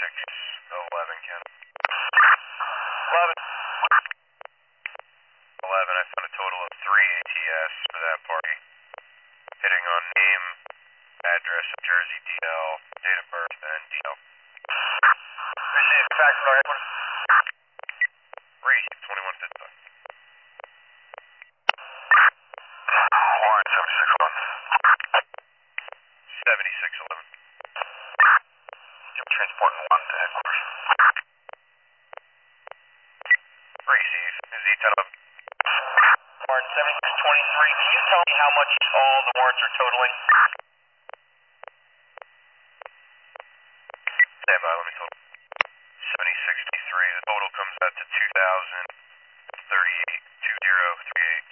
11, Ken. 11. 11, I found a total of 3 ATS for that party. Hitting on name, address of Jersey, DL, date of birth, and DL. Received. Fax from our headquarters. Received, 2155. Warrant 7611. 7611. Transporting 1 to headquarters. Receive, is E10 up? Warrant 7623. Can you tell me how much all the warrants are totaling? Stand by, let me total. 7063, the total comes out to 2,038, 2038.